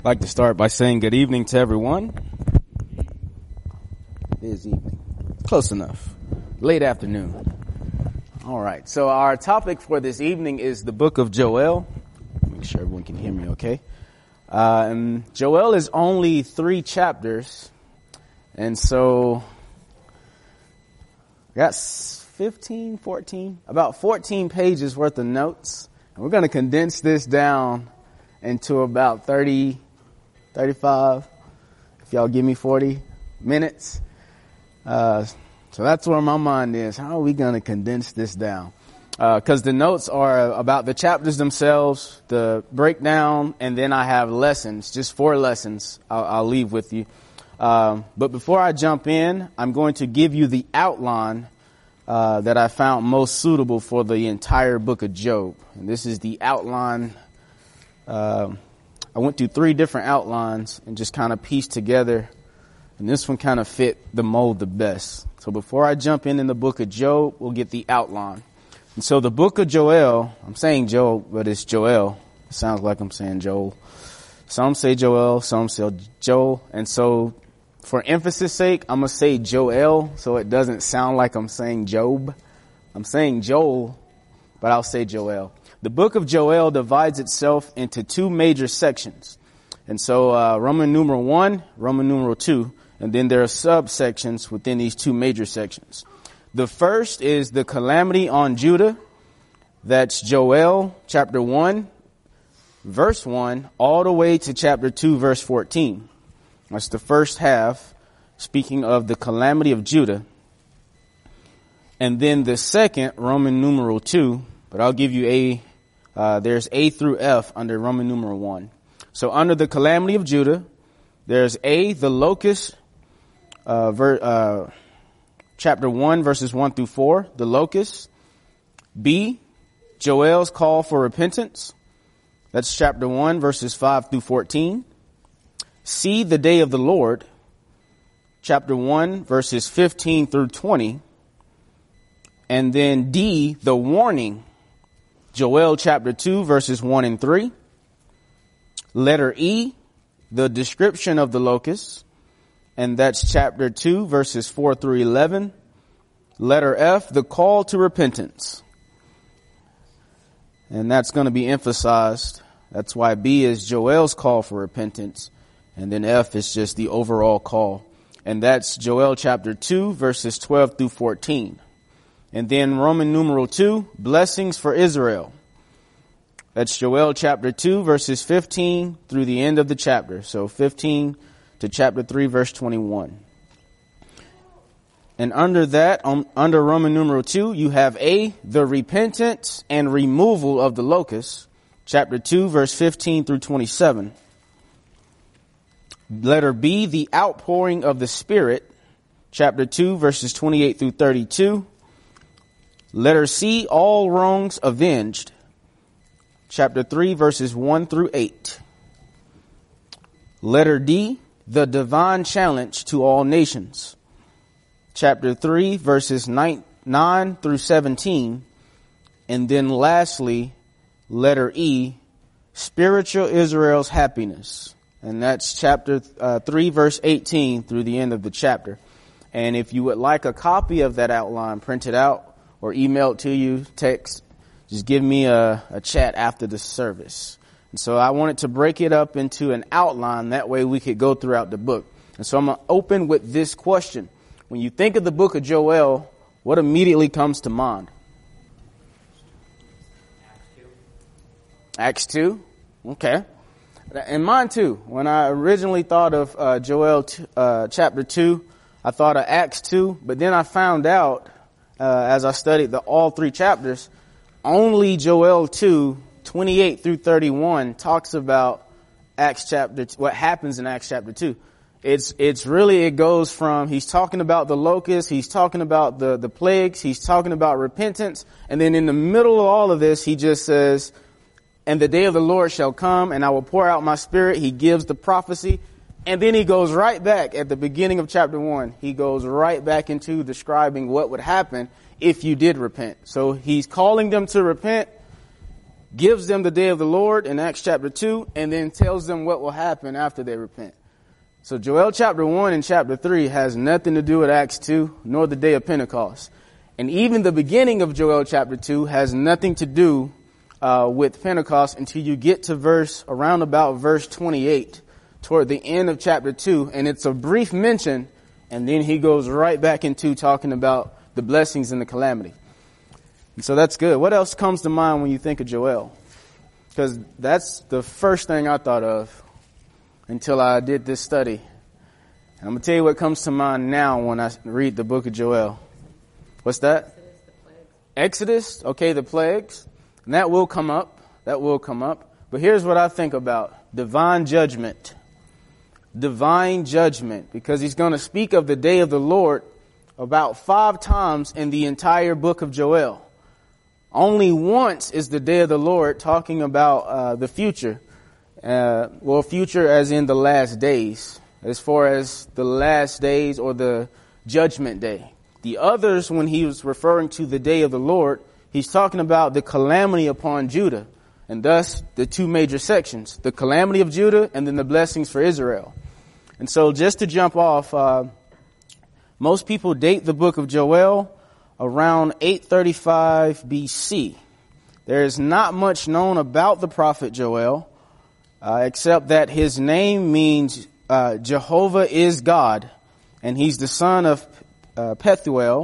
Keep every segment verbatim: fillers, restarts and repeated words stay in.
I'd like to start by saying good evening to everyone. It is evening. Close enough. Late afternoon. All right. So our topic for this evening is the book of Joel. Make sure everyone can hear me okay. Uh, and Joel is only three chapters. And so I got fifteen, fourteen, about fourteen pages worth of notes. And we're going to condense this down into about thirty, thirty-five, if y'all give me forty minutes. Uh, so that's where my mind is. How are we going to condense this down? Uh, cause the notes are about the chapters themselves, the breakdown, and then I have lessons, just four lessons I'll, I'll leave with you. Um, but before I jump in, I'm going to give you the outline, uh, that I found most suitable for the entire book of Job. And this is the outline. Um, I went through three different outlines and just kind of pieced together, and this one kind of fit the mold the best. So before I jump in in the book of Job, we'll get the outline. And so the book of Joel, I'm saying Joel, but it's Joel. It sounds like I'm saying Joel. Some say Joel, some say Joel. And so for emphasis sake, I'm going to say Joel so it doesn't sound like I'm saying Job. I'm saying Joel, but I'll say Joel. The book of Joel divides itself into two major sections. And so uh, Roman numeral one, Roman numeral two, and then there are subsections within these two major sections. The first is the calamity on Judah. That's Joel chapter one, verse one, all the way to chapter two, verse fourteen. That's the first half, speaking of the calamity of Judah. And then the second, Roman numeral two, but I'll give you a, uh, there's A through F under Roman numeral one. So under the calamity of Judah, there's A, the locust, uh, ver, uh, chapter one, verses one through four, the locust. B, Joel's call for repentance. That's chapter one, verses five through fourteen. C, the day of the Lord, chapter one, verses fifteen through twenty. And then D, the warning, Joel chapter two, verses one and three. Letter E, the description of the locusts, and that's chapter two, verses four through eleven. Letter F, the call to repentance. And that's going to be emphasized. That's why B is Joel's call for repentance. And then F is just the overall call. And that's Joel chapter two, verses twelve through fourteen. And then Roman numeral two, blessings for Israel. That's Joel chapter two, verses fifteen through the end of the chapter. So fifteen to chapter three, verse twenty-one. And under that, um, under Roman numeral two, you have A, the repentance and removal of the locusts. Chapter two, verse fifteen through twenty-seven. Letter B, the outpouring of the Spirit. Chapter two, verses twenty-eight through thirty-two. Letter C, all wrongs avenged. Chapter three, verses one through eight. Letter D, the divine challenge to all nations. Chapter three, verses nine, nine through seventeen. And then lastly, letter E, spiritual Israel's happiness. And that's chapter uh, three, verse eighteen through the end of the chapter. And if you would like a copy of that outline printed out or emailed to you, text, just give me a, a chat after the service. And so I wanted to break it up into an outline. That way we could go throughout the book. And so I'm going to open with this question. When you think of the book of Joel, what immediately comes to mind? Acts two. Okay. And mine too. When I originally thought of uh, Joel t- uh, chapter two, I thought of Acts two. But then I found out, uh, as I studied the all three chapters, only Joel two, twenty-eight through thirty-one talks about Acts chapter, what happens in Acts chapter two. It's, it's really, it goes from, he's talking about the locusts, he's talking about the, the plagues, he's talking about repentance. And then in the middle of all of this, he just says, and the day of the Lord shall come and I will pour out my spirit. He gives the prophecy. And then he goes right back at the beginning of chapter one. He goes right back into describing what would happen if you did repent. So he's calling them to repent. gives them the day of the Lord in Acts chapter two, and then tells them what will happen after they repent. So Joel chapter one and chapter three has nothing to do with Acts two, nor the day of Pentecost. And even the beginning of Joel chapter two has nothing to do uh, with Pentecost until you get to verse, around about verse twenty-eight, toward the end of chapter two. And it's a brief mention, and then he goes right back into talking about the blessings and the calamity. And so that's good. What else comes to mind when you think of Joel? Because that's the first thing I thought of until I did this study. And I'm going to tell you what comes to mind now when I read the book of Joel. What's that? Exodus, okay, the plagues. And that will come up. That will come up. But here's what I think about. Divine judgment. Divine judgment. Because he's going to speak of the day of the Lord about five times in the entire book of Joel. Only once is the day of the Lord talking about uh, the future. Uh, well, future as in the last days, as far as the last days or the judgment day. The others, when he was referring to the day of the Lord, he's talking about the calamity upon Judah, and thus the two major sections, the calamity of Judah and then the blessings for Israel. And so just to jump off, uh, most people date the book of Joel around eight thirty-five B C. There is not much known about the prophet Joel, Uh, except that his name means uh, Jehovah is God, and he's the son of uh, Pethuel,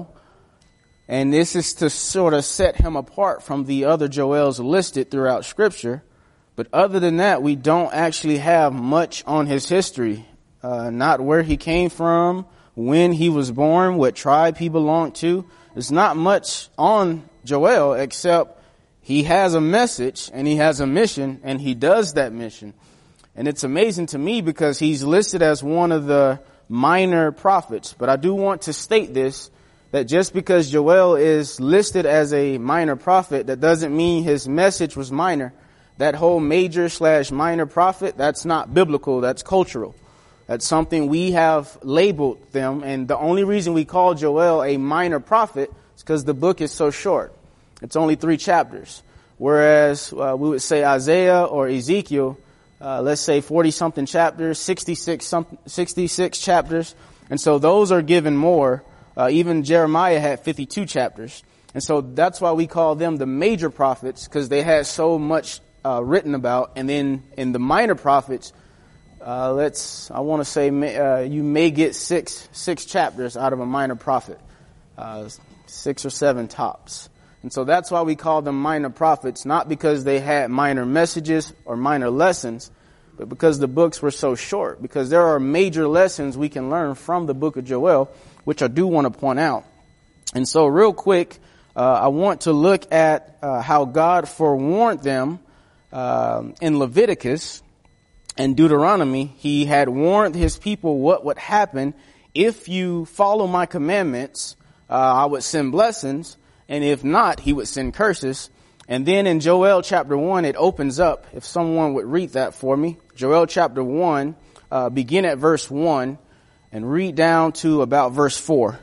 and this is to sort of set him apart from the other Joels listed throughout Scripture. But other than that, we don't actually have much on his history, uh, not where he came from, when he was born, what tribe he belonged to. There's not much on Joel except he has a message and he has a mission and he does that mission. And it's amazing to me because he's listed as one of the minor prophets. But I do want to state this, that just because Joel is listed as a minor prophet, that doesn't mean his message was minor. That whole major slash minor prophet, that's not biblical, that's cultural. That's something we have labeled them. And the only reason we call Joel a minor prophet is because the book is so short. It's only three chapters. Whereas uh, we would say Isaiah or Ezekiel, uh, let's say forty-something chapters, sixty-six, some, sixty-six chapters. And so those are given more. Uh, even Jeremiah had fifty-two chapters. And so that's why we call them the major prophets, because they had so much uh, written about. And then in the minor prophets, uh, let's, I want to say uh, you may get six, six chapters out of a minor prophet, uh, six or seven tops. And so that's why we call them minor prophets, not because they had minor messages or minor lessons, but because the books were so short. Because there are major lessons we can learn from the book of Joel, which I do want to point out. And so real quick, uh, I want to look at uh, how God forewarned them uh, in Leviticus and Deuteronomy. He had warned his people what would happen if you follow my commandments. Uh, I would send blessings. And if not, he would send curses. And then in Joel chapter one, it opens up. If someone would read that for me. Joel chapter one, uh, begin at verse one and read down to about verse four.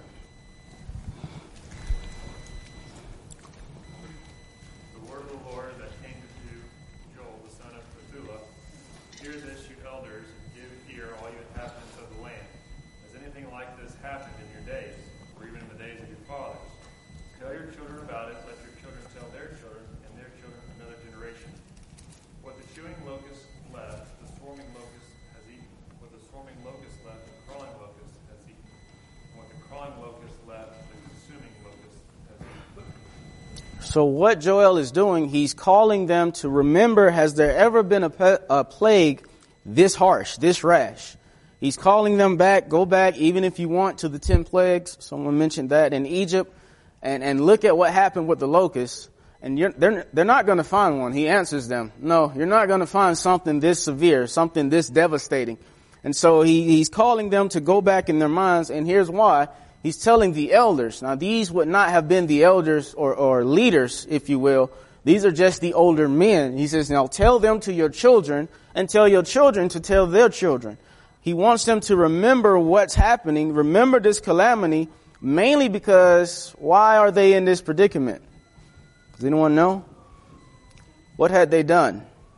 The word of the Lord that came to Joel, the son of Pethuel. Hear this, you elders, and give ear, all you inhabitants of the land. Has anything like this happened in your days, or even in the days of your fathers? Tell your children about it, let your children tell their children, and their children another generation. What the chewing locust left, the swarming locust has eaten. What the swarming locust left, the crawling locust has eaten. And what the crawling locust left, the consuming locust has eaten. So what Joel is doing, he's calling them to remember, has there ever been a, pe- a plague this harsh, this rash? He's calling them back, go back, even if you want, to the ten plagues. Someone mentioned that in Egypt. And, and look at what happened with the locusts. And you're, they're, they're not going to find one. He answers them. No, you're not going to find something this severe, something this devastating. And so he, he's calling them to go back in their minds. And here's why. He's telling the elders. Now, these would not have been the elders or, or leaders, if you will. These are just the older men. He says, now tell them to your children and tell your children to tell their children. He wants them to remember what's happening. Remember this calamity. Mainly because, why are they in this predicament? Does anyone know? What had they done?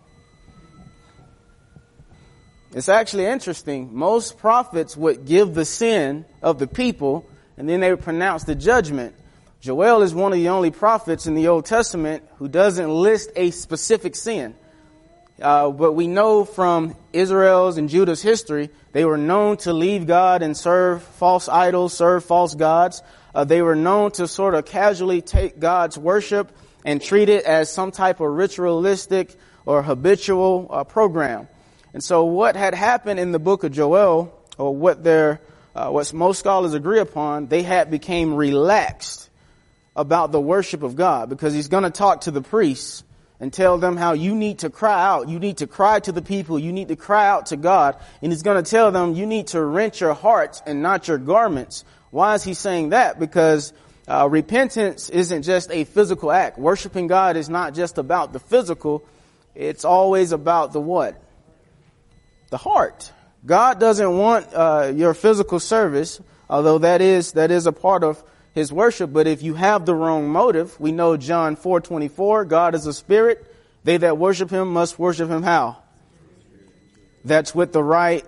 It's actually interesting. Most prophets would give the sin of the people, and then they would pronounce the judgment. Joel is one of the only prophets in the Old Testament who doesn't list a specific sin. Uh, but we know from Israel's and Judah's history, they were known to leave God and serve false idols, serve false gods. Uh, they were known to sort of casually take God's worship and treat it as some type of ritualistic or habitual uh, program. And so what had happened in the book of Joel, or what their, uh, what most scholars agree upon, they had became relaxed about the worship of God, because he's going to talk to the priests and tell them how you need to cry out. You need to cry to the people. You need to cry out to God. And he's going to tell them you need to rent your hearts and not your garments. Why is he saying that? Because uh, repentance isn't just a physical act. Worshiping God is not just about the physical. It's always about the what? The heart. God doesn't want uh, your physical service, although that is that is a part of his worship. But if you have the wrong motive, we know John four twenty-four, God is a spirit. They that worship him must worship him how? That's with the right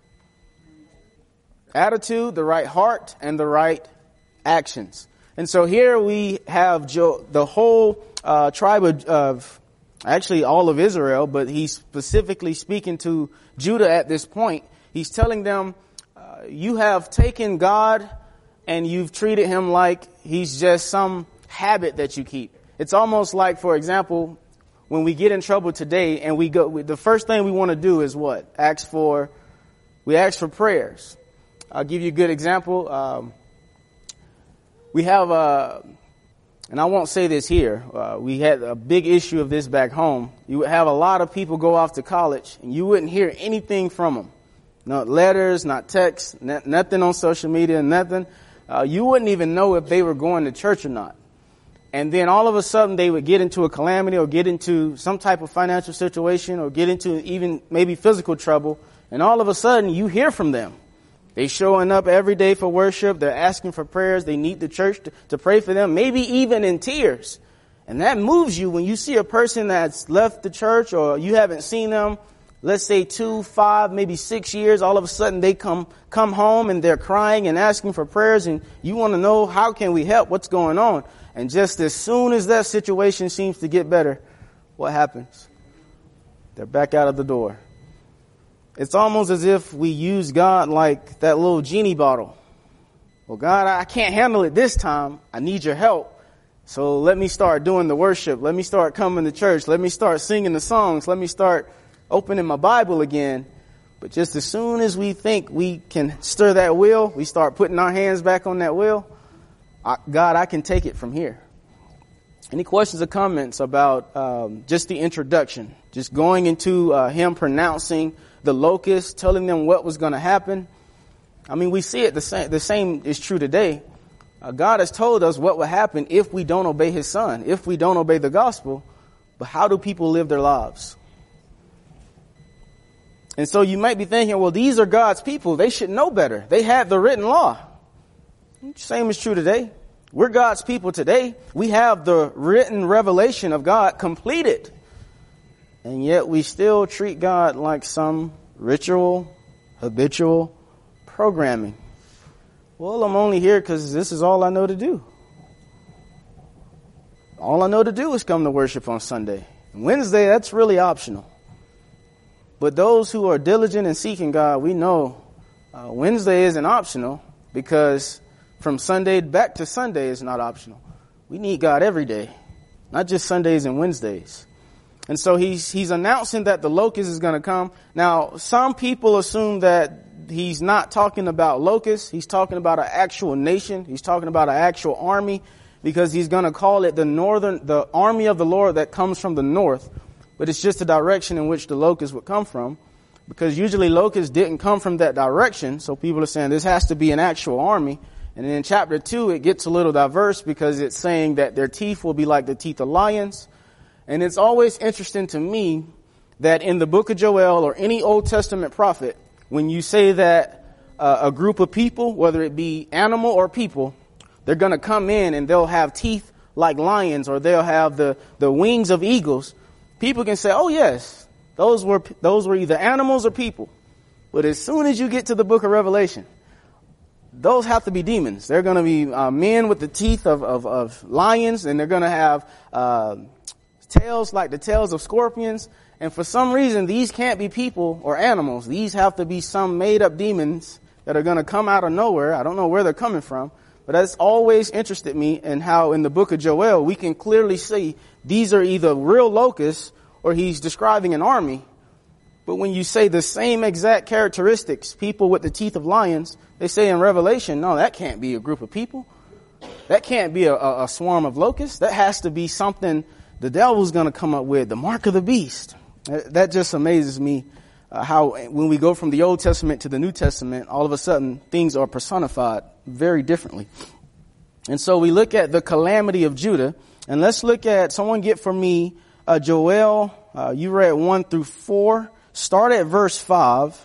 attitude, the right heart, and the right actions. And so here we have Jo- the whole uh, tribe of, of, actually all of Israel, but he's specifically speaking to Judah at this point. He's telling them, uh, you have taken God and you've treated him like he's just some habit that you keep. It's almost like, for example, when we get in trouble today and we go, the first thing we want to do is what? Ask for, we ask for prayers. I'll give you a good example. Um, we have, uh, and I won't say this here, uh, we had a big issue of this back home. You would have a lot of people go off to college and you wouldn't hear anything from them. Not letters, not texts, n- nothing on social media, nothing. Uh, you wouldn't even know if they were going to church or not. And then all of a sudden they would get into a calamity or get into some type of financial situation or get into even maybe physical trouble. And all of a sudden you hear from them. They showing up every day for worship. They're asking for prayers. They need the church to, to pray for them, maybe even in tears. And that moves you when you see a person that's left the church or you haven't seen them, let's say two, five, maybe six years. All of a sudden they come, come home and they're crying and asking for prayers. And you want to know, how can we help? What's going on? And just as soon as that situation seems to get better, what happens? They're back out of the door. It's almost as if we use God like that little genie bottle. Well, God, I can't handle it this time. I need your help. So let me start doing the worship. Let me start coming to church. Let me start singing the songs. Let me start opening my Bible again. But just as soon as we think we can stir that wheel, we start putting our hands back on that wheel. I, God, I can take it from here. Any questions or comments about um, just the introduction? Just going into uh, him pronouncing the locusts, telling them what was going to happen. I mean, we see it the same. The same is true today. Uh, God has told us what will happen if we don't obey his son, if we don't obey the gospel. But how do people live their lives? And so you might be thinking, well, these are God's people. They should know better. They have the written law. Same is true today. We're God's people today. We have the written revelation of God completed. And yet we still treat God like some ritual, habitual programming. Well, I'm only here because this is all I know to do. All I know to do is come to worship on Sunday. Wednesday, that's really optional. But those who are diligent in seeking God, we know uh, Wednesday isn't optional, because from Sunday back to Sunday is not optional. We need God every day, not just Sundays and Wednesdays. And so he's he's announcing that the locust is going to come. Now, some people assume that he's not talking about locusts. He's talking about an actual nation. He's talking about an actual army, because he's going to call it the northern, the army of the Lord that comes from the north. But it's just the direction in which the locusts would come from, because usually locusts didn't come from that direction. So people are saying this has to be an actual army. And then in chapter two, it gets a little diverse, because it's saying that their teeth will be like the teeth of lions. And it's always interesting to me that in the book of Joel or any Old Testament prophet, when you say that uh, a group of people, whether it be animal or people, they're going to come in and they'll have teeth like lions, or they'll have the, the wings of eagles, people can say, oh yes, those were, those were either animals or people. But as soon as you get to the book of Revelation, those have to be demons. They're going to be uh, men with the teeth of, of, of lions, and they're going to have uh, tails like the tails of scorpions. And for some reason, these can't be people or animals. These have to be some made-up demons that are going to come out of nowhere. I don't know where they're coming from, but that's always interested me in how in the book of Joel, we can clearly see these are either real locusts or he's describing an army. But when you say the same exact characteristics, people with the teeth of lions, they say in Revelation, no, that can't be a group of people. That can't be a, a, a swarm of locusts. That has to be something the devil's going to come up with, the mark of the beast. That just amazes me uh, how when we go from the Old Testament to the New Testament, all of a sudden things are personified very differently. And so we look at the calamity of Judah, and let's look at, someone get for me, uh, Joel, uh, you read one through four. Start at verse five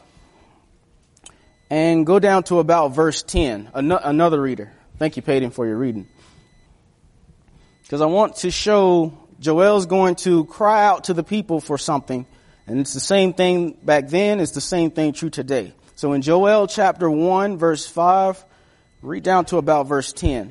and go down to about verse ten. An- another reader. Thank you, Peyton, for your reading. Because I want to show Joel's going to cry out to the people for something. And it's the same thing back then. It's the same thing true today. So in Joel chapter one, verse five, read down to about verse ten.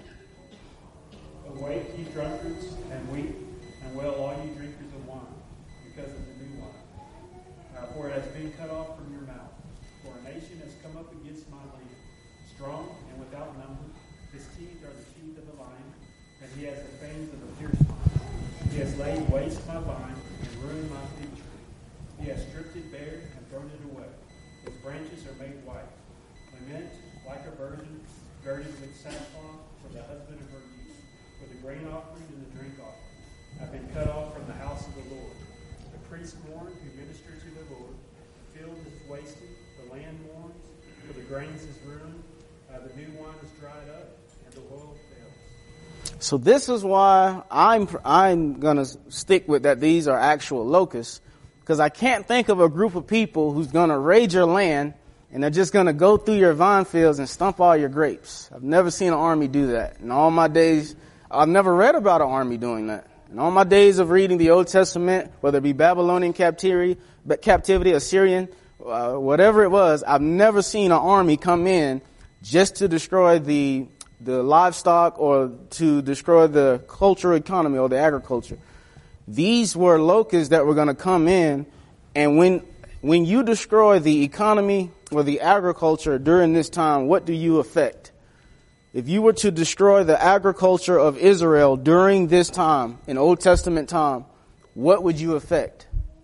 Awake, ye drunkards, and weep, and wail all ye drinkers of wine, because of the new wine. Uh, for it has been cut off from your mouth. For a nation has come up against my land, strong and without number. His teeth are the teeth of a lion, and he has the fangs of a fierce lion. He has laid waste my vine and ruined my fig tree. He has stripped it bare and thrown it away. Its branches are made white. Lament like a virgin, girded with sackcloth for the husband of her youth. For the grain offering and the drink offering have been cut off from the house of the Lord. The priests mourn who minister to the Lord. The field is wasted, the land mourns, for the grains is ruined, uh, the new wine is dried up, and the oil fails. So this is why I'm I'm going to stick with that these are actual locusts, because I can't think of a group of people who's going to raid your land and they're just going to go through your vine fields and stump all your grapes. I've never seen an army do that. In all my days, I've never read about an army doing that. In all my days of reading the Old Testament, whether it be Babylonian captivity, captivity, Assyrian, uh, whatever it was, I've never seen an army come in just to destroy the the livestock or to destroy the cultural economy or the agriculture. These were locusts that were going to come in, and when when you destroy the economy or the agriculture during this time, what do you affect? If you were to destroy the agriculture of Israel during this time, in Old Testament time, what would you affect?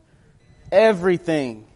Everything.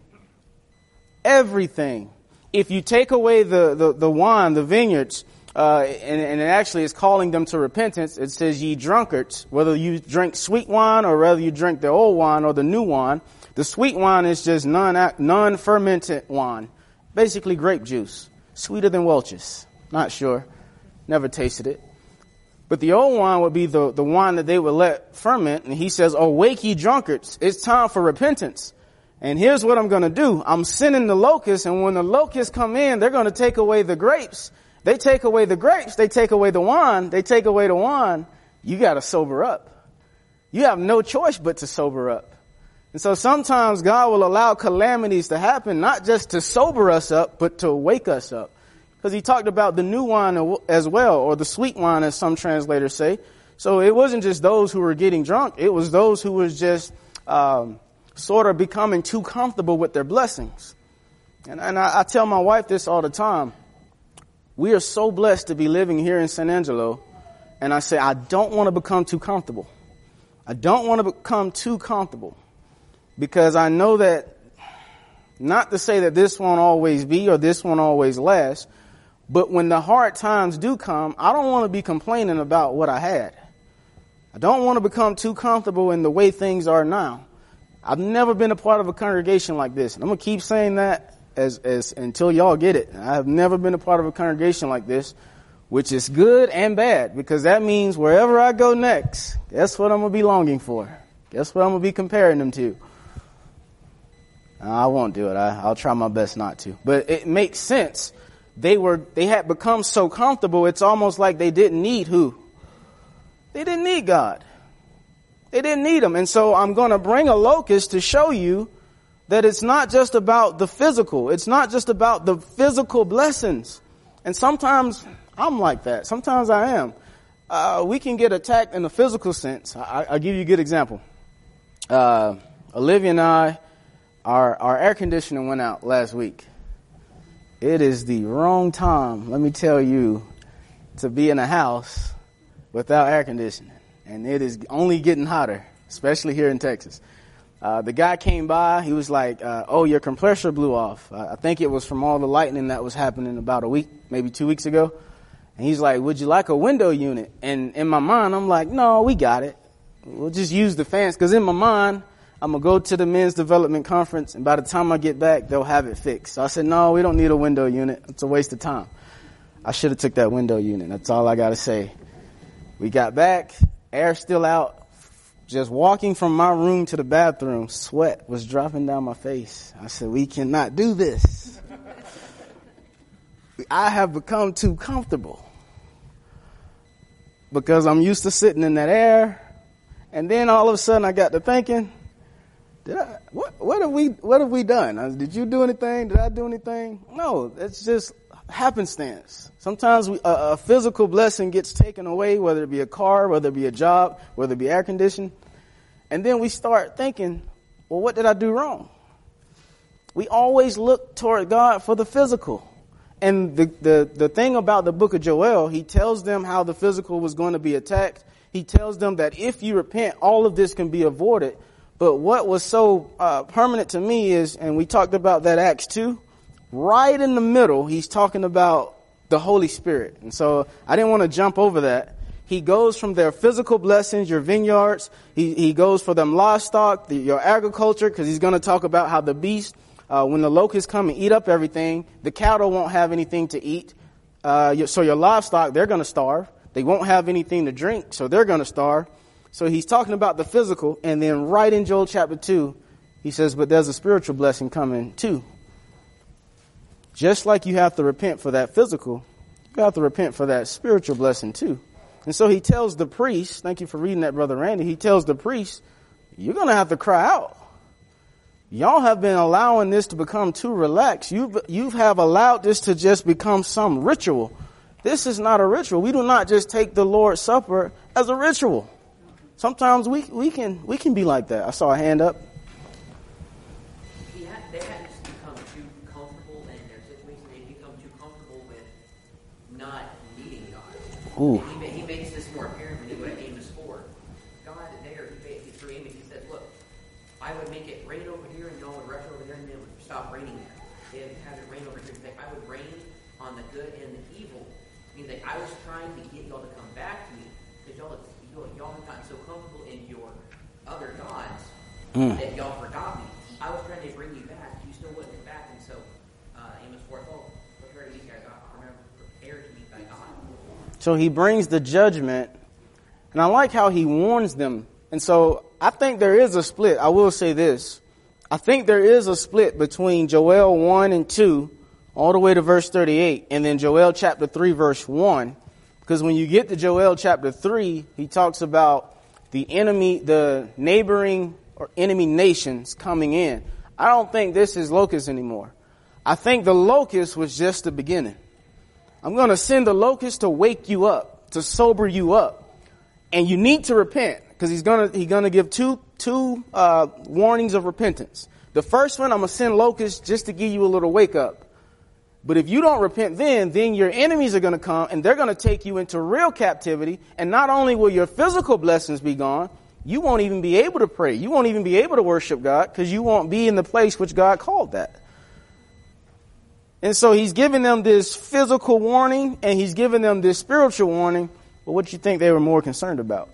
Everything. If you take away the, the, the wine, the vineyards, uh, and, and it actually is calling them to repentance, it says, ye drunkards, whether you drink sweet wine or whether you drink the old wine or the new wine, the sweet wine is just non, non-fermented wine. Basically grape juice. Sweeter than Welch's. Not sure. Never tasted it. But the old wine would be the, the wine that they would let ferment. And he says, awake ye drunkards. It's time for repentance. And here's what I'm going to do. I'm sending the locusts. And when the locusts come in, they're going to take away the grapes. They take away the grapes. They take away the wine. They take away the wine. You got to sober up. You have no choice but to sober up. And so sometimes God will allow calamities to happen, not just to sober us up, but to wake us up. Because he talked about the new wine as well, or the sweet wine, as some translators say. So it wasn't just those who were getting drunk. It was those who was just um, sort of becoming too comfortable with their blessings. And, and I, I tell my wife this all the time. We are so blessed to be living here in San Angelo. And I say, I don't want to become too comfortable. I don't want to become too comfortable. Because I know that, not to say that this won't always be or this won't always last, but when the hard times do come, I don't want to be complaining about what I had. I don't want to become too comfortable in the way things are now. I've never been a part of a congregation like this. And I'm going to keep saying that as, as until y'all get it. I have never been a part of a congregation like this, which is good and bad, because that means wherever I go next, guess what I'm going to be longing for? Guess what I'm going to be comparing them to? I won't do it. I, I'll try my best not to. But it makes sense. They were, they had become so comfortable, it's almost like they didn't need who? They didn't need God. They didn't need them. And so I'm going to bring a locust to show you that it's not just about the physical. It's not just about the physical blessings. And sometimes I'm like that. Sometimes I am. Uh, we can get attacked in the physical sense. I, I'll give you a good example. Uh, Olivia and I, our, our air conditioning went out last week. It is the wrong time, let me tell you, to be in a house without air conditioning. And it is only getting hotter, especially here in Texas. Uh, the guy came by. He was like, uh, oh, your compressor blew off. Uh, I think it was from all the lightning that was happening about a week, maybe two weeks ago. And he's like, would you like a window unit? And in my mind, I'm like, no, we got it. We'll just use the fans. Because in my mind, I'm going to go to the men's development conference. And by the time I get back, they'll have it fixed. So I said, no, we don't need a window unit. It's a waste of time. I should have took that window unit. That's all I got to say. We got back. Air still out. Just walking from my room to the bathroom, sweat was dropping down my face. I said, we cannot do this. I have become too comfortable because I'm used to sitting in that air. And then all of a sudden I got to thinking, did I, what, what have we, what have we done? Did you do anything? Did I do anything? No, it's just happenstance. Sometimes we, a, a physical blessing gets taken away, whether it be a car, whether it be a job, whether it be air conditioning. And then we start thinking, well, what did I do wrong? We always look toward God for the physical. And the, the, the thing about the book of Joel, he tells them how the physical was going to be attacked. He tells them that if you repent, all of this can be avoided. But what was so uh, permanent to me is, and we talked about that Acts two, right in the middle, he's talking about the Holy Spirit. And so I didn't want to jump over that. He goes from their physical blessings, your vineyards. He, he goes for them livestock, the, your agriculture, because he's going to talk about how the beast, uh, when the locusts come and eat up everything, the cattle won't have anything to eat. Uh, your, so your livestock, they're going to starve. They won't have anything to drink, so they're going to starve. So he's talking about the physical. And then right in Joel chapter two, he says, but there's a spiritual blessing coming too. Just like you have to repent for that physical, you have to repent for that spiritual blessing too. And so he tells the priest, thank you for reading that, Brother Randy, he tells the priest, you're going to have to cry out. Y'all have been allowing this to become too relaxed. You've, you have allowed this to just become some ritual. This is not a ritual. We do not just take the Lord's Supper as a ritual. Sometimes we, we can, we can be like that. I saw a hand up. He had, they had just become too comfortable in their situation. They become too comfortable with not needing God. Ooh. He, he makes this more apparent when you go to Amos four. God there, he, through Amos, he says, look, I would make it rain over here and y'all would rush over there and then it would stop raining there. It would have it rain over here. Like, I would rain on the good and the evil. I mean, like, I was trying to get y'all to come back to me because y'all, y'all, y'all have gotten so comfortable in your other gods mm. that y'all forgot me. I was trying to bring you back. You still wouldn't come back. And so, uh, Amos four, oh, prepare to meet thy God. Remember, prepare to meet thy God. So he brings the judgment, and I like how he warns them. And so I think there is a split. I will say this. I think there is a split between Joel one and two all the way to verse thirty-eight, and then Joel chapter three, verse one. Because when you get to Joel chapter three, he talks about the enemy, the neighboring or enemy nations coming in. I don't think this is locusts anymore. I think the locust was just the beginning. I'm going to send the locust to wake you up, to sober you up. And you need to repent, because he's going to, he's going to give two, two, uh, warnings of repentance. The first one, I'm going to send locusts just to give you a little wake up. But if you don't repent then, then your enemies are going to come and they're going to take you into real captivity. And not only will your physical blessings be gone, you won't even be able to pray. You won't even be able to worship God because you won't be in the place which God called that. And so he's giving them this physical warning and he's giving them this spiritual warning. But what do you think they were more concerned about?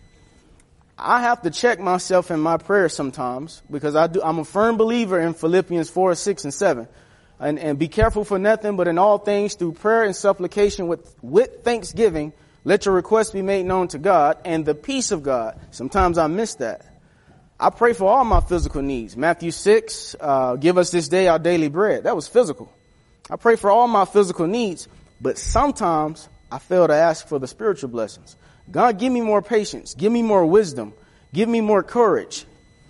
I have to check myself in my prayers sometimes because I do, I'm a firm believer in Philippians four, six, and seven. And, and be careful for nothing, but in all things through prayer and supplication with, with thanksgiving, let your requests be made known to God and the peace of God. Sometimes I miss that. I pray for all my physical needs. Matthew six, uh, give us this day our daily bread. That was physical. I pray for all my physical needs, but sometimes I fail to ask for the spiritual blessings. God, give me more patience. Give me more wisdom. Give me more courage.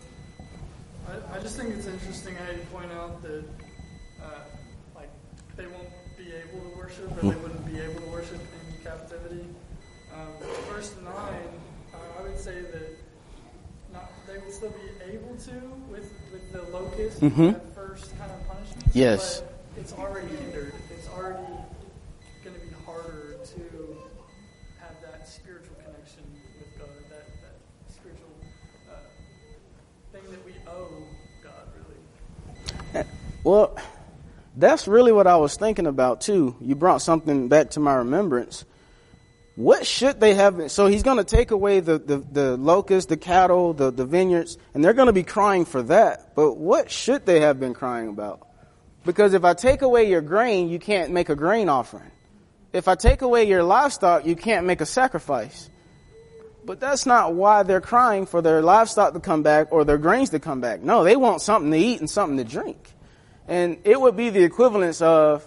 I, I just think it's interesting how you point out that, uh, like, they won't be able to worship, or they wouldn't be able to worship in captivity. Um, verse nine, uh, I would say that not, they would still be able to with, with the locust, Mm-hmm. that first kind of punishment. Yes. But it's already hindered. It's already going to be harder to have that spiritual connection with God, that, that spiritual uh, thing that we owe God, really. Well, that's really what I was thinking about too. You brought something back to my remembrance. What should they have been? So he's going to take away the, the, the locusts, the cattle, the, the vineyards, and they're going to be crying for that. But what should they have been crying about? Because if I take away your grain, you can't make a grain offering. If I take away your livestock, you can't make a sacrifice. But that's not why they're crying for their livestock to come back or their grains to come back. No, they want something to eat and something to drink. And it would be the equivalence of,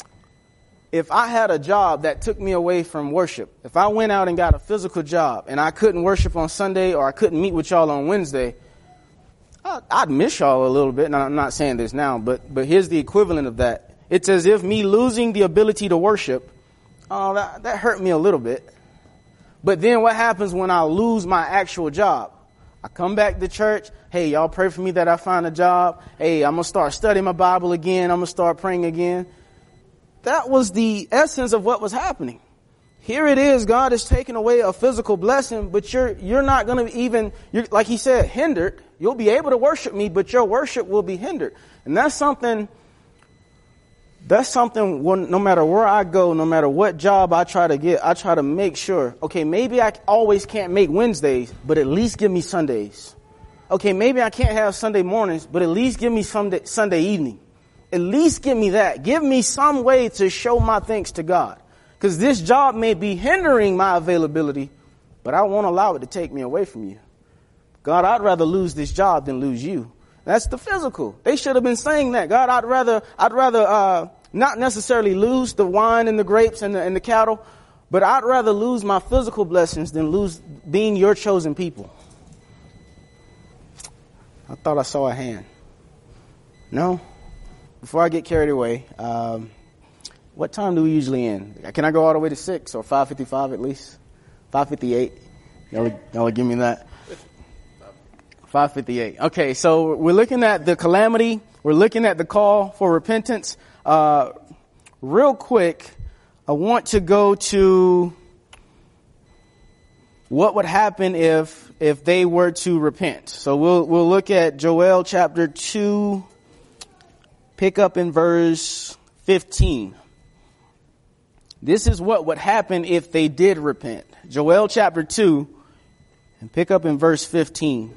if I had a job that took me away from worship, if I went out and got a physical job and I couldn't worship on Sunday or I couldn't meet with y'all on Wednesday, I'd miss y'all a little bit. And I'm not saying this now, but, but here's the equivalent of that. It's as if me losing the ability to worship, oh, that, that hurt me a little bit. But then what happens when I lose my actual job? I come back to church. Hey, y'all pray for me that I find a job. Hey, I'm going to start studying my Bible again. I'm going to start praying again. That was the essence of what was happening. Here it is. God is taking away a physical blessing, but you're, you're not going to even, you're, like he said, hindered. You'll be able to worship me, but your worship will be hindered. And that's something, that's something when, no matter where I go, no matter what job I try to get, I try to make sure, okay, maybe I always can't make Wednesdays, but at least give me Sundays. Okay, maybe I can't have Sunday mornings, but at least give me Sunday, Sunday evening. At least give me that. Give me some way to show my thanks to God. Because this job may be hindering my availability, but I won't allow it to take me away from you. God, I'd rather lose this job than lose you. That's the physical. They should have been saying that. God, I'd rather, I'd rather, uh, not necessarily lose the wine and the grapes and the, and the cattle, but I'd rather lose my physical blessings than lose being your chosen people. I thought I saw a hand. No? Before I get carried away, um, what time do we usually end? Can I go all the way to six or five fifty-five at least? five fifty-eight. Y'all, y'all give me that. five fifty-eight. Okay, so we're looking at the calamity. We're looking at the call for repentance. Uh, real quick, I want to go to what would happen if if they were to repent. So we'll we'll look at Joel chapter two. Pick up in verse fifteen. This is what would happen if they did repent. Joel chapter two, and pick up in verse fifteen.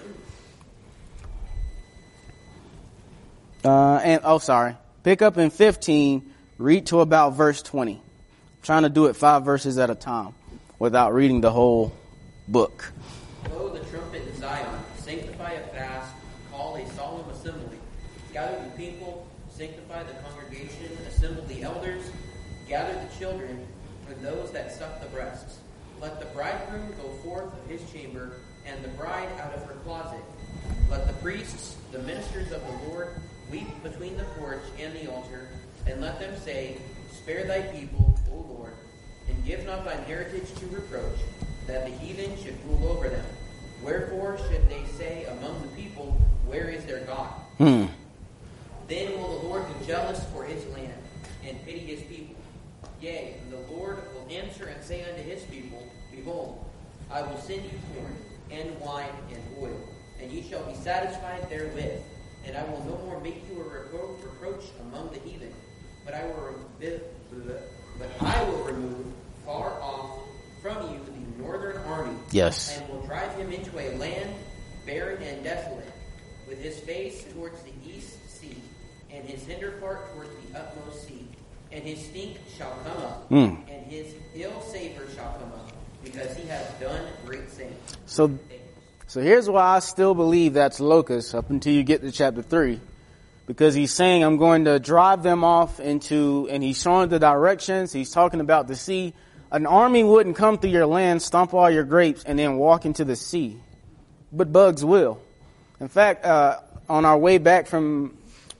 Uh, and, oh, sorry. Pick up in fifteen, read to about verse twenty. I'm trying to do it five verses at a time without reading the whole book. Blow the trumpet in Zion, sanctify a fast, call a solemn assembly. Gather the people, sanctify the congregation, assemble the elders, gather the children, for those that suck the breasts. Let the bridegroom go forth of his chamber, and the bride out of her closet. Let the priests, the ministers of the Lord, weep between the porch and the altar, and let them say, Spare thy people, O Lord, and give not thine heritage to reproach, that the heathen should rule over them. Wherefore should they say among the people, Where is their God? Hmm. Then will the Lord be jealous for his land, and pity his people. Yea, and the Lord will answer and say unto his people, Behold, I will send you corn, and wine, and oil, and ye shall be satisfied therewith. And I will no more make you a repro- reproach among the heathen, but I will re- but I will remove far off from you the northern army, Yes. and will drive him into a land barren and desolate, with his face towards the east sea, and his hinder part towards the utmost sea. And his stink shall come up, Mm. and his ill savor shall come up, because he has done great things. So, so here's why I still believe that's locusts up until you get to chapter three. Because he's saying, I'm going to drive them off into, and he's showing the directions. He's talking about the sea. An army wouldn't come through your land, stomp all your grapes, and then walk into the sea. but bugs will. In fact, uh, on our way back from,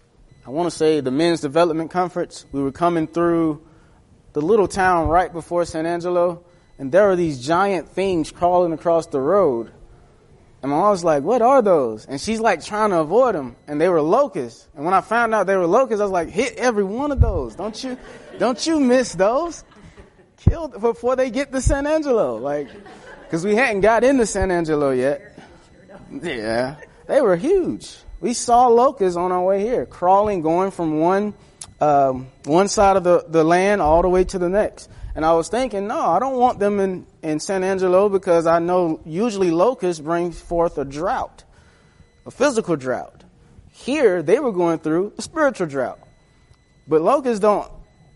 I want to say, the Men's Development Conference, we were coming through the little town right before San Angelo, and there were these giant things crawling across the road. And my mom was like, what are those? And she's like trying to avoid them. And they were locusts. And when I found out they were locusts, I was like, hit every one of those. Don't you, don't you miss those? Kill before they get to San Angelo. Like, cause we hadn't got into San Angelo yet. Yeah. They were huge. We saw locusts on our way here, crawling, going from one, um, one side of the, the land all the way to the next. And I was thinking, no, I don't want them in, in San Angelo because I know usually locusts bring forth a drought, a physical drought. Here, they were going through a spiritual drought. But locusts don't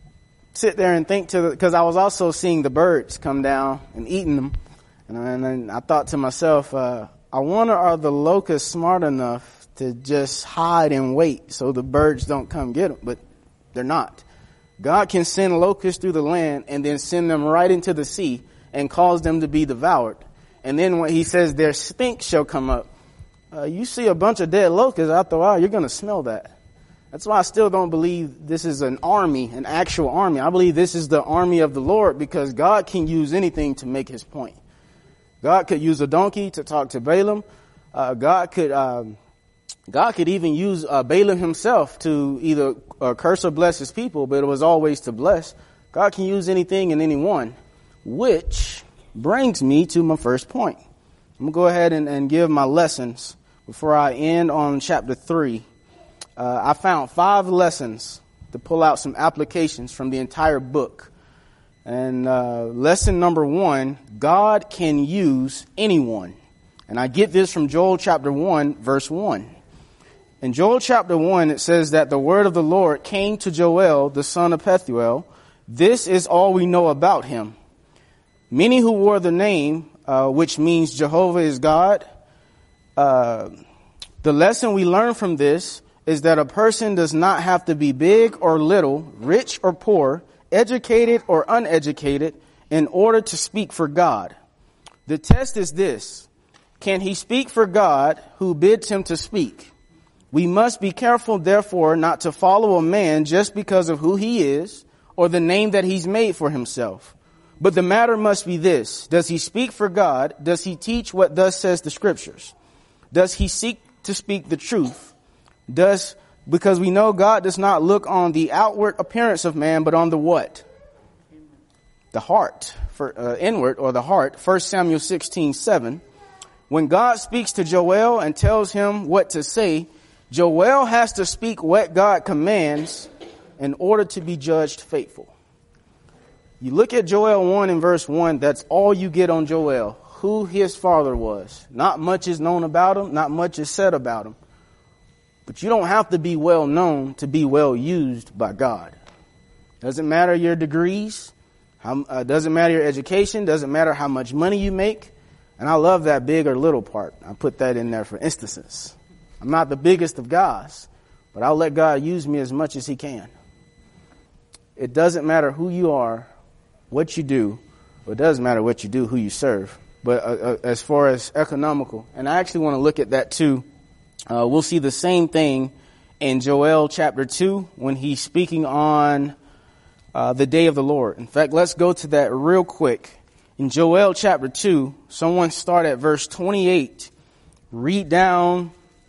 sit there and think to the, because I was also seeing the birds come down and eating them. And, and then I thought to myself, uh, I wonder, are the locusts smart enough to just hide and wait so the birds don't come get them? But they're not. God can send locusts through the land and then send them right into the sea and cause them to be devoured. And then when he says their stink shall come up, uh, you see a bunch of dead locusts, after a while you're going to smell that. That's why I still don't believe this is an army, an actual army. I believe this is the army of the Lord because God can use anything to make his point. God could use a donkey to talk to Balaam. Uh, God could, um, God could even use uh, Balaam himself to either uh, curse or bless his people, but it was always to bless. God can use anything and anyone, which brings me to my first point. I'm going to go ahead and, and give my lessons before I end on chapter three. Uh, I found five lessons to pull out some applications from the entire book. And uh, lesson number one, God can use anyone. And I get this from Joel chapter one, verse one. In Joel chapter one, it says that the word of the Lord came to Joel, the son of Pethuel. This is all we know about him. Many who wore the name, uh, which means Jehovah is God. Uh, the lesson we learn from this is that a person does not have to be big or little, rich or poor, educated or uneducated in order to speak for God. The test is this. Can he speak for God who bids him to speak? We must be careful, therefore, not to follow a man just because of who he is or the name that he's made for himself. But the matter must be this. Does he speak for God? Does he teach what thus says the scriptures? Does he seek to speak the truth? Does, because we know God does not look on the outward appearance of man, but on the what? The heart, for uh, inward or the heart. First Samuel sixteen seven. When God speaks to Joel and tells him what to say, Joel has to speak what God commands in order to be judged faithful. You look at Joel one in verse one, that's all you get on Joel, who his father was. Not much is known about him, not much is said about him. But you don't have to be well known to be well used by God. Doesn't matter your degrees, how, uh, doesn't matter your education, doesn't matter how much money you make. And I love that big or little part. I put that in there for instances. I'm not the biggest of guys, but I'll let God use me as much as he can. It doesn't matter who you are, what you do, or it doesn't matter what you do, who you serve. But uh, uh, as far as economical, and I actually want to look at that too. Uh, we'll see the same thing in Joel chapter two when he's speaking on uh, the day of the Lord. In fact, let's go to that real quick. In Joel chapter two, someone start at verse twenty-eight. Read down.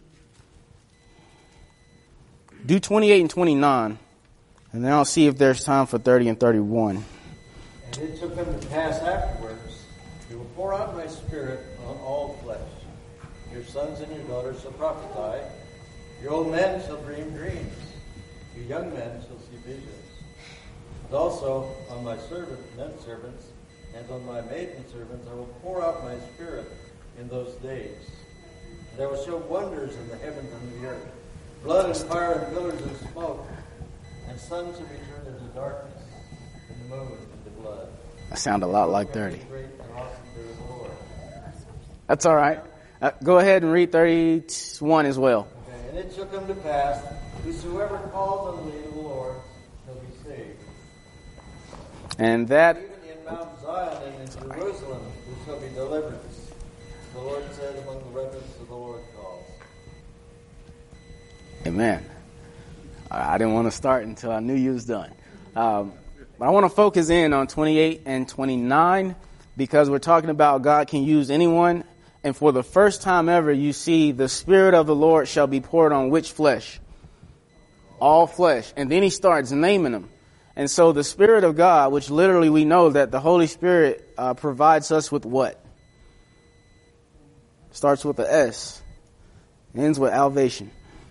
Do twenty-eight and twenty-nine. And then I'll see if there's time for thirty and thirty-one. And it took them to pass afterwards. You will pour out my spirit on all flesh. Your sons and your daughters shall prophesy. Your old men shall dream dreams. Your young men shall see visions. And also on my servant, men servants, and on my maiden servants I will pour out my spirit in those days. And I will show wonders in the heavens and the earth, blood and fire and pillars of smoke, and sun shall be turned into darkness, and the moon into blood. That sounds a lot like thirty. Great and awesome day of the Lord. That's all right. Uh, go ahead and read thirty-one as well. Okay, and it shall come to pass, whosoever calls on the name of the Lord shall be saved. And that, Even in Mount Zion and in Jerusalem there shall be deliverance. The Lord said, among the remnants of the Lord calls. Amen. I didn't want to start until I knew you was done. Um, but I want to focus in on twenty-eight and twenty-nine because we're talking about God can use anyone. And for the first time ever, you see the Spirit of the Lord shall be poured on which flesh? All flesh. And then he starts naming them. And so the Spirit of God, which literally we know that the Holy Spirit uh, provides us with what? Starts with the S. Ends with salvation.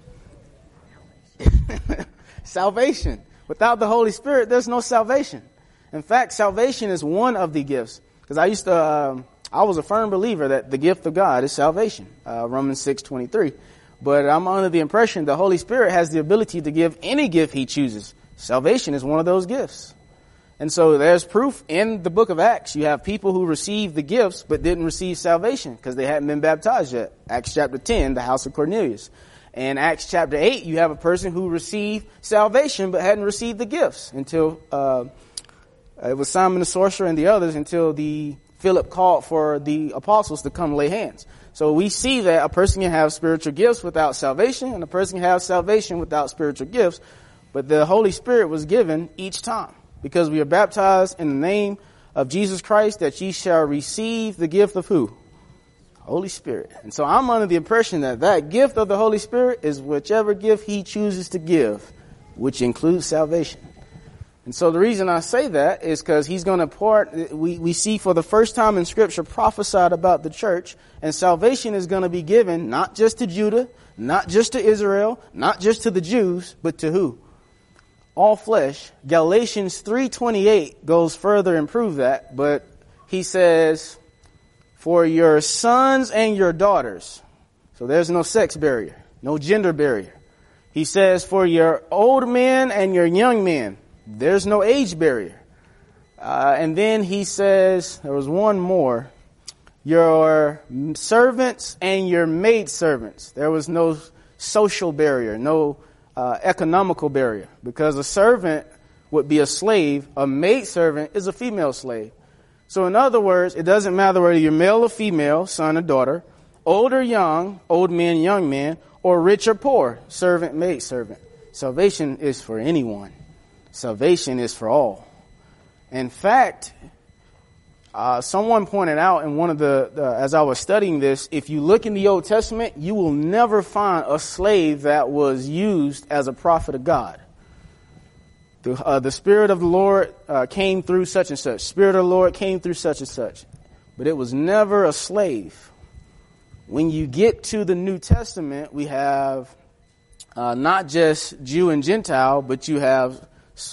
Salvation. Without the Holy Spirit, there's no salvation. In fact, salvation is one of the gifts. Because I used to, um, I was a firm believer that the gift of God is salvation. Uh, Romans six twenty-three. But I'm under the impression the Holy Spirit has the ability to give any gift he chooses. Salvation is one of those gifts. And so there's proof in the book of Acts. You have people who received the gifts but didn't receive salvation because they hadn't been baptized yet. Acts chapter ten, the house of Cornelius. In Acts chapter eight, you have a person who received salvation but hadn't received the gifts until uh it was Simon the sorcerer and the others until the Philip called for the apostles to come lay hands. So we see that a person can have spiritual gifts without salvation and a person can have salvation without spiritual gifts. But the Holy Spirit was given each time because we are baptized in the name of Jesus Christ that ye shall receive the gift of who? Holy Spirit. And so I'm under the impression that that gift of the Holy Spirit is whichever gift he chooses to give, which includes salvation. And so the reason I say that is because he's going to pour, we, we see for the first time in Scripture prophesied about the church, and salvation is going to be given not just to Judah, not just to Israel, not just to the Jews, but to who? All flesh. Galatians three twenty-eight goes further and prove that, but he says, for your sons and your daughters. So there's no sex barrier, no gender barrier. He says, for your old men and your young men. There's no age barrier. Uh, and then he says, there was one more, your servants and your maidservants. There was no social barrier, no uh, economical barrier, because a servant would be a slave. A maidservant is a female slave. So in other words, it doesn't matter whether you're male or female, son or daughter, old or young, old men, young men, or rich or poor, servant, maidservant. Salvation is for anyone. Salvation is for all. In fact, uh, someone pointed out in one of the, the, as I was studying this, if you look in the Old Testament, you will never find a slave that was used as a prophet of God. The, uh, the Spirit of the Lord uh, came through such and such. Spirit of the Lord came through such and such. But it was never a slave. When you get to the New Testament, we have uh, not just Jew and Gentile, but you have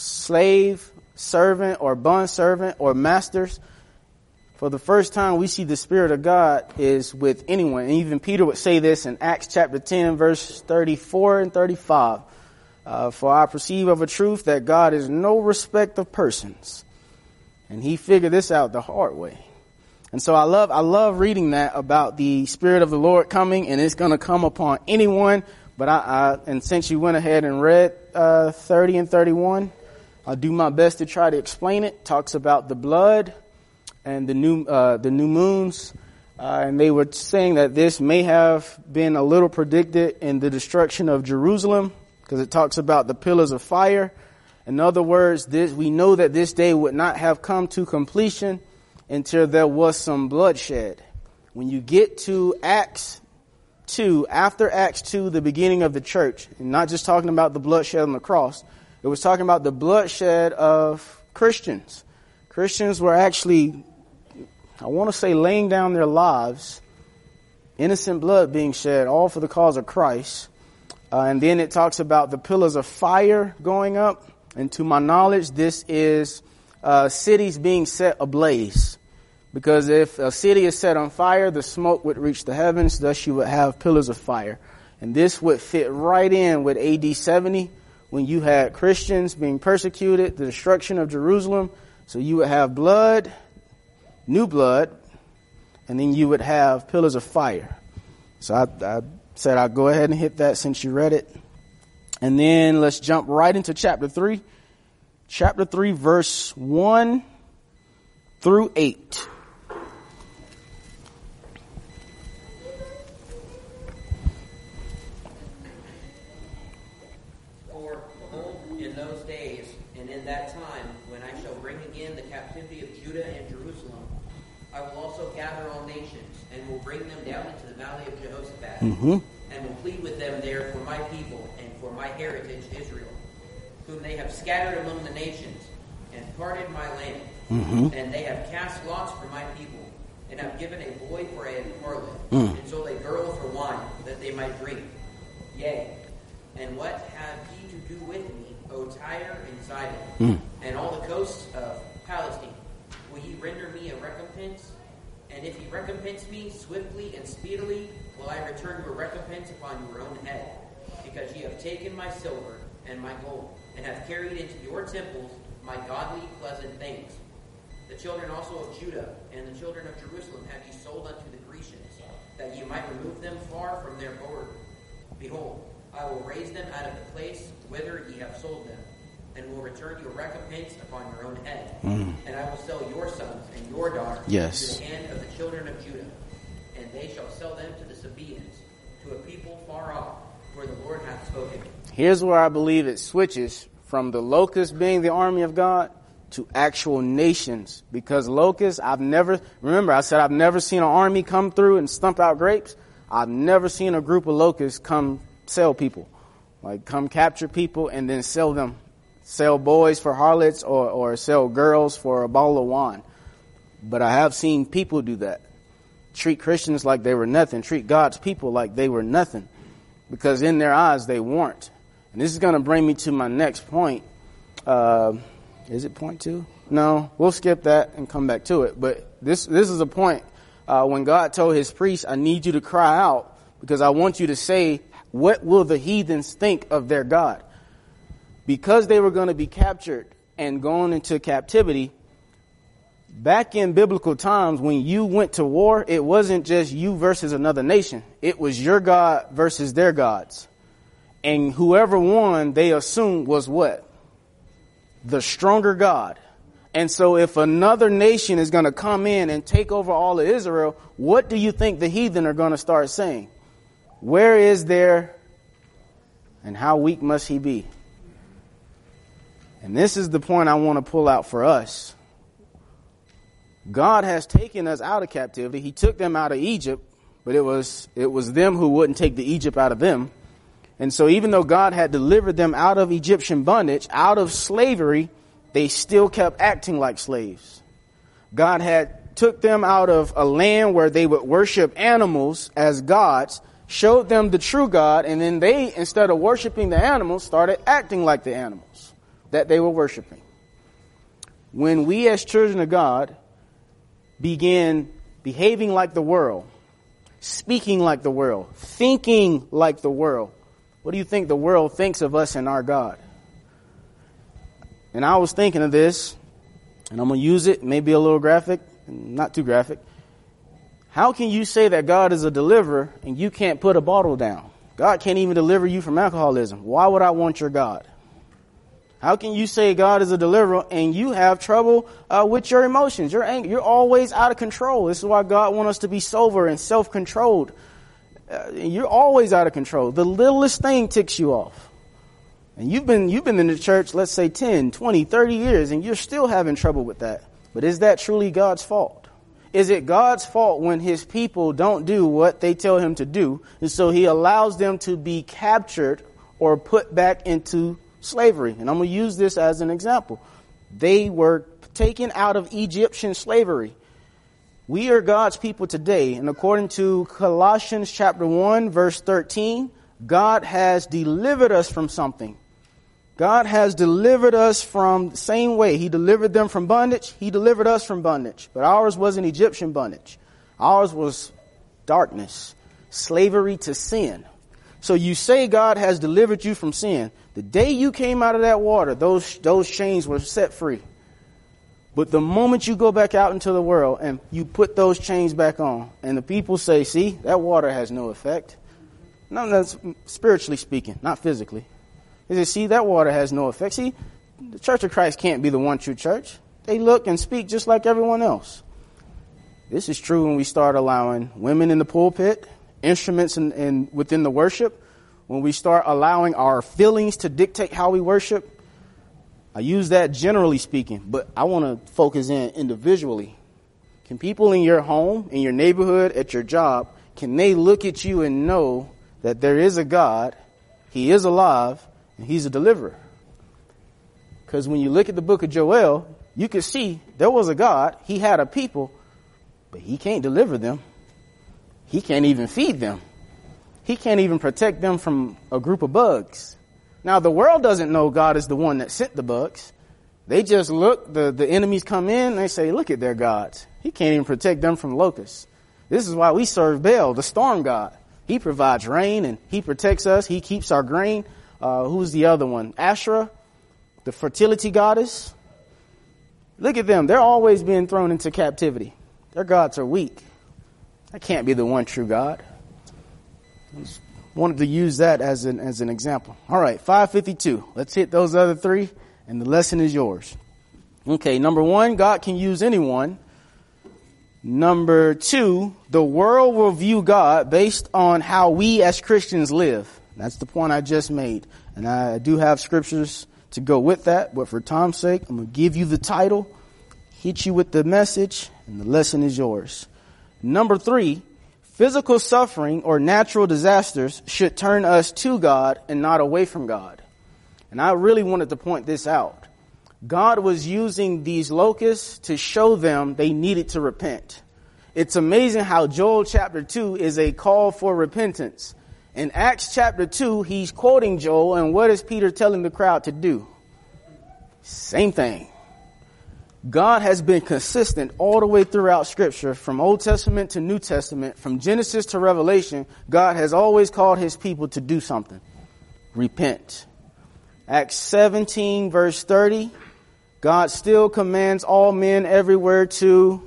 slave, servant, or bond servant, or masters. For the first time, we see the Spirit of God is with anyone. And even Peter would say this in Acts chapter ten, verse thirty-four and thirty-five. Uh, for I perceive of a truth that God is no respect of persons. And he figured this out the hard way. And so I love, I love reading that about the Spirit of the Lord coming, and it's going to come upon anyone. But I, I, and since you went ahead and read, uh, thirty and thirty-one, I'll do my best to try to explain it. Talks about the blood and the new, uh, the new moons. Uh, and they were saying that this may have been a little predicted in the destruction of Jerusalem, because it talks about the pillars of fire. In other words, this, we know that this day would not have come to completion until there was some bloodshed. When you get to Acts two, after Acts two, the beginning of the church, and not just talking about the bloodshed on the cross, it was talking about the bloodshed of Christians. Christians were actually, I want to say, laying down their lives, innocent blood being shed, all for the cause of Christ. Uh, and then it talks about the pillars of fire going up. And to my knowledge, this is uh, cities being set ablaze. Because if a city is set on fire, the smoke would reach the heavens. Thus you would have pillars of fire. And this would fit right in with A D seventy, when you had Christians being persecuted, the destruction of Jerusalem. So you would have blood, new blood, and then you would have pillars of fire. So I, I said I'd go ahead and hit that since you read it. And then let's jump right into chapter three. Chapter three, verse one through eight. that time, when I shall bring again the captivity of Judah and Jerusalem, I will also gather all nations, and will bring them down into the valley of Jehoshaphat, Mm-hmm. and will plead with them there for my people and for my heritage Israel, whom they have scattered among the nations, and parted my land. Mm-hmm. And they have cast lots for my people, and have given a boy for a harlot, Mm. and sold a girl for wine, that they might drink. Yea, and what have ye to do with me, O Tyre and Sidon, Mm. and all the coasts of Palestine? Will ye render me a recompense? And if ye recompense me swiftly and speedily, will I return your recompense upon your own head, because ye have taken my silver and my gold, and have carried into your temples my godly pleasant things. The children also of Judah and the children of Jerusalem have ye sold unto the Grecians, that ye might remove them far from their border. Behold, I will raise them out of the place whither ye have sold them, and will return your recompense upon your own head. Mm. And I will sell your sons and your daughters Yes. into the hand of the children of Judah, and they shall sell them to the Sabaeans, to a people far off, where the Lord hath spoken. Here's where I believe it switches from the locusts being the army of God to actual nations. Because locusts, I've never, remember I said I've never seen an army come through and stump out grapes. I've never seen a group of locusts come sell people. Like come capture people and then sell them. Sell boys for harlots or, or sell girls for a bottle of wine. But I have seen people do that. Treat Christians like they were nothing. Treat God's people like they were nothing. Because in their eyes they weren't. And this is going to bring me to my next point. Uh, is it point two? No, we'll skip that and come back to it. But this this is a point uh, when God told his priests, I need you to cry out because I want you to say, what will the heathens think of their God? Because they were going to be captured and going into captivity, back in biblical times, when you went to war, it wasn't just you versus another nation. It was your God versus their gods. And whoever won, they assumed was what? The stronger God. And so if another nation is going to come in and take over all of Israel, what do you think the heathen are going to start saying? Where is their, and how weak must he be? And this is the point I want to pull out for us. God has taken us out of captivity. He took them out of Egypt, but it was, it was them who wouldn't take the Egypt out of them. And so even though God had delivered them out of Egyptian bondage, out of slavery, they still kept acting like slaves. God had took them out of a land where they would worship animals as gods, showed them the true God, and then they, instead of worshiping the animals, started acting like the animals that they were worshiping. When we as children of God begin behaving like the world, speaking like the world, thinking like the world, what do you think the world thinks of us and our God? And I was thinking of this, and I'm going to use it, maybe a little graphic, not too graphic. How can you say that God is a deliverer and you can't put a bottle down? God can't even deliver you from alcoholism. Why would I want your God? How can you say God is a deliverer and you have trouble uh, with your emotions? You're angry. You're always out of control. This is why God wants us to be sober and self-controlled. Uh, you're always out of control. The littlest thing ticks you off. And you've been, you've been in the church, let's say ten, twenty, thirty years, and you're still having trouble with that. But is that truly God's fault? Is it God's fault when his people don't do what they tell him to do? And so he allows them to be captured or put back into slavery. And I'm going to use this as an example. They were taken out of Egyptian slavery. We are God's people today. And according to Colossians chapter one, verse thirteen, God has delivered us from something. God has delivered us from the same way. He delivered them from bondage. He delivered us from bondage. But ours wasn't Egyptian bondage. Ours was darkness, slavery to sin. So you say God has delivered you from sin. The day you came out of that water, those, those chains were set free. But the moment you go back out into the world and you put those chains back on and the people say, see, that water has no effect. No, that's spiritually speaking, not physically. They say, see, that water has no effect. See, the Church of Christ can't be the one true church. They look and speak just like everyone else. This is true when we start allowing women in the pulpit, instruments in, in within the worship, when we start allowing our feelings to dictate how we worship. I use that generally speaking, but I want to focus in individually. Can people in your home, in your neighborhood, at your job, can they look at you and know that there is a God, he is alive, and he's a deliverer? Because when you look at the book of Joel, you can see there was a God, he had a people, but he can't deliver them. He can't even feed them. He can't even protect them from a group of bugs. Now, the world doesn't know God is the one that sent the bugs. They just look, the, the enemies come in, and they say, look at their gods. He can't even protect them from locusts. This is why we serve Baal, the storm god. He provides rain, and he protects us. He keeps our grain. Uh, who's the other one? Asherah, the fertility goddess. Look at them. They're always being thrown into captivity. Their gods are weak. That can't be the one true God. I just wanted to use that as an, as an example. All right, five fifty-two. Let's hit those other three, and the lesson is yours. Okay, number one, God can use anyone. Number two, the world will view God based on how we as Christians live. That's the point I just made. And I do have scriptures to go with that, but for time's sake, I'm going to give you the title, hit you with the message, and the lesson is yours. Number three, physical suffering or natural disasters should turn us to God and not away from God. And I really wanted to point this out. God was using these locusts to show them they needed to repent. It's amazing how Joel chapter two is a call for repentance. In Acts chapter two, he's quoting Joel, and what is Peter telling the crowd to do? Same thing. God has been consistent all the way throughout Scripture, from Old Testament to New Testament, from Genesis to Revelation. God has always called his people to do something. Repent. Acts seventeen verse thirty. God still commands all men everywhere to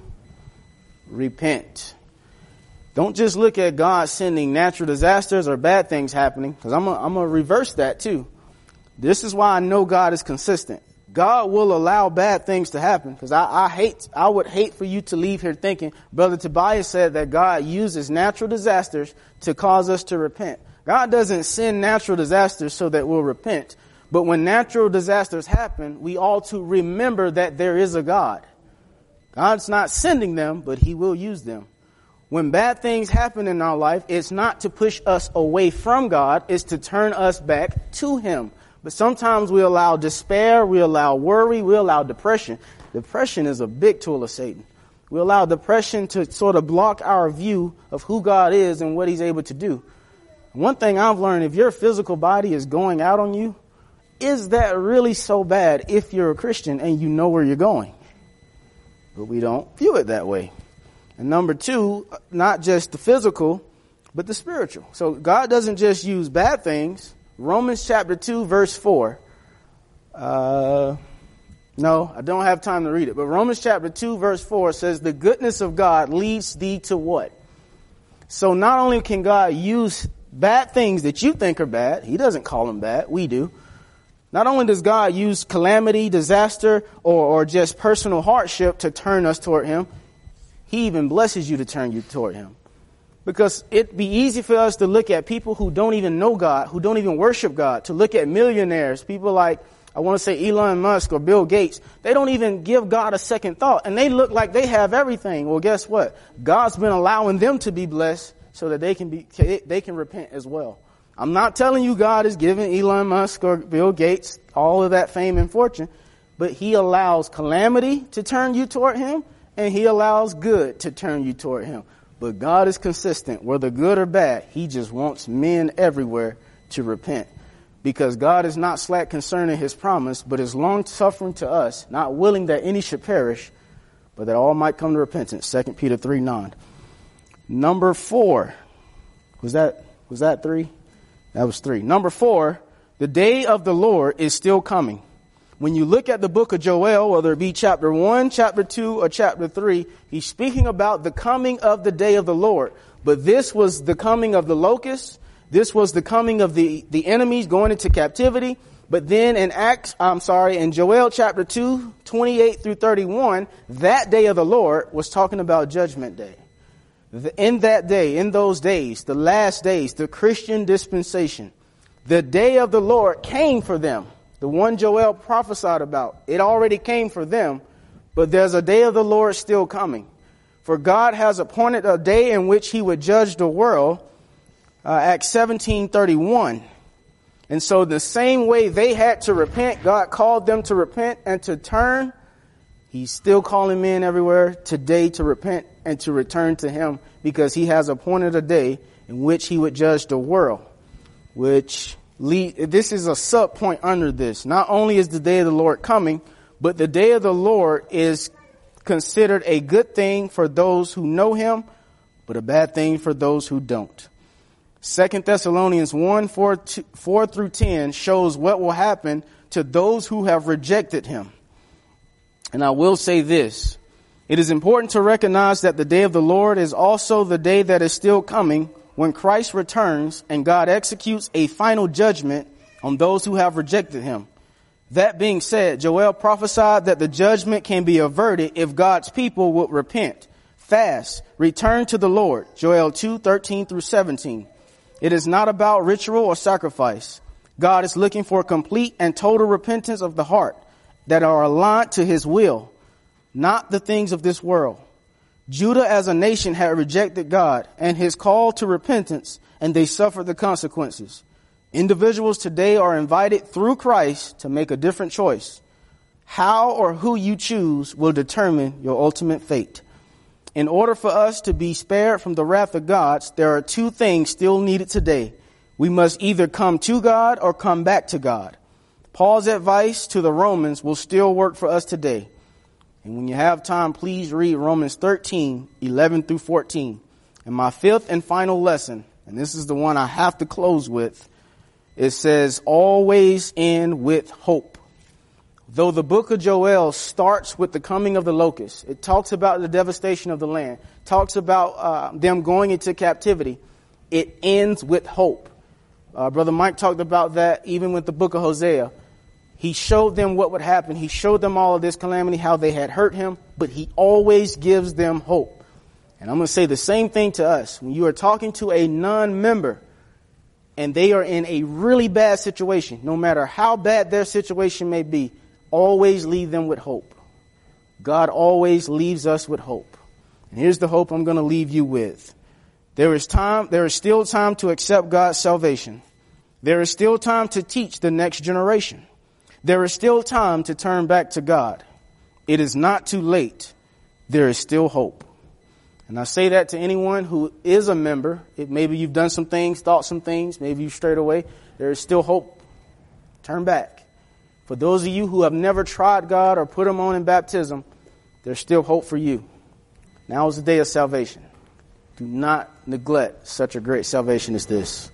repent. Don't just look at God sending natural disasters or bad things happening, because I'm going to reverse that too. This is why I know God is consistent. God will allow bad things to happen, because I, I hate, I would hate for you to leave here thinking, Brother Tobias said that God uses natural disasters to cause us to repent. God doesn't send natural disasters so that we'll repent. But when natural disasters happen, we ought to remember that there is a God. God's not sending them, but he will use them. When bad things happen in our life, it's not to push us away from God, it's to turn us back to him. But sometimes we allow despair, we allow worry, we allow depression. Depression is a big tool of Satan. We allow depression to sort of block our view of who God is and what he's able to do. One thing I've learned, if your physical body is going out on you, is that really so bad if you're a Christian and you know where you're going? But we don't view it that way. And number two, not just the physical, but the spiritual. So God doesn't just use bad things. Romans chapter two, verse four. Uh, no, I don't have time to read it. But Romans chapter two, verse four says, the goodness of God leads thee to what? So not only can God use bad things that you think are bad, he doesn't call them bad, we do. Not only does God use calamity, disaster, or, or just personal hardship to turn us toward him, he even blesses you to turn you toward him. Because it'd be easy for us to look at people who don't even know God, who don't even worship God, to look at millionaires, people like, I want to say Elon Musk or Bill Gates. They don't even give God a second thought, and they look like they have everything. Well, guess what? God's been allowing them to be blessed so that they can be, they can repent as well. I'm not telling you God is giving Elon Musk or Bill Gates all of that fame and fortune, but he allows calamity to turn you toward him, and he allows good to turn you toward him. But God is consistent, whether good or bad. He just wants men everywhere to repent, because God is not slack concerning his promise, but is long suffering to us, not willing that any should perish, but that all might come to repentance. Second Peter three nine. Number four. Was that, was that three? That was three. Number four, the day of the Lord is still coming. When you look at the book of Joel, whether it be chapter one, chapter two, or chapter three, he's speaking about the coming of the day of the Lord. But this was the coming of the locusts. This was the coming of the, the enemies going into captivity. But then in Acts, I'm sorry, in Joel chapter two, twenty-eight through thirty-one, that day of the Lord was talking about Judgment Day. In that day, in those days, the last days, the Christian dispensation, the day of the Lord came for them. the one Joel prophesied about. It already came for them, but there's a day of the Lord still coming. For God has appointed a day in which he would judge the world, uh, Acts seventeen thirty-one. And so the same way they had to repent, God called them to repent and to turn. He's still calling men everywhere today to repent and to return to him, because he has appointed a day in which he would judge the world, which lead, this is a sub point under this. Not only is the day of the Lord coming, but the day of the Lord is considered a good thing for those who know him, but a bad thing for those who don't. Second Thessalonians one, four, two, four through ten shows what will happen to those who have rejected him. And I will say this. It is important to recognize that the day of the Lord is also the day that is still coming, when Christ returns and God executes a final judgment on those who have rejected him. That being said, Joel prophesied that the judgment can be averted if God's people would repent, fast, return to the Lord. Joel two, thirteen through seventeen. It is not about ritual or sacrifice. God is looking for complete and total repentance of the heart that are aligned to his will, not the things of this world. Judah as a nation had rejected God and his call to repentance, and they suffered the consequences. Individuals today are invited through Christ to make a different choice. How or who you choose will determine your ultimate fate. In order for us to be spared from the wrath of God, there are two things still needed today. We must either come to God or come back to God. Paul's advice to the Romans will still work for us today. And when you have time, please read Romans thirteen, eleven through fourteen. And my fifth and final lesson, and this is the one I have to close with, it says, always end with hope. Though the book of Joel starts with the coming of the locusts, it talks about the devastation of the land, talks about uh, them going into captivity, it ends with hope. Uh, Brother Mike talked about that even with the book of Hosea. He showed them what would happen. He showed them all of this calamity, how they had hurt him, but he always gives them hope. And I'm going to say the same thing to us. When you are talking to a non-member and they are in a really bad situation, no matter how bad their situation may be, always leave them with hope. God always leaves us with hope. And here's the hope I'm going to leave you with. There is time, there is still time to accept God's salvation. There is still time to teach the next generation. There is still time to turn back to God. It is not too late. There is still hope. And I say that to anyone who is a member. If maybe you've done some things, thought some things, maybe you strayed away. There is still hope. Turn back. For those of you who have never tried God or put him on in baptism, there's still hope for you. Now is the day of salvation. Do not neglect such a great salvation as this.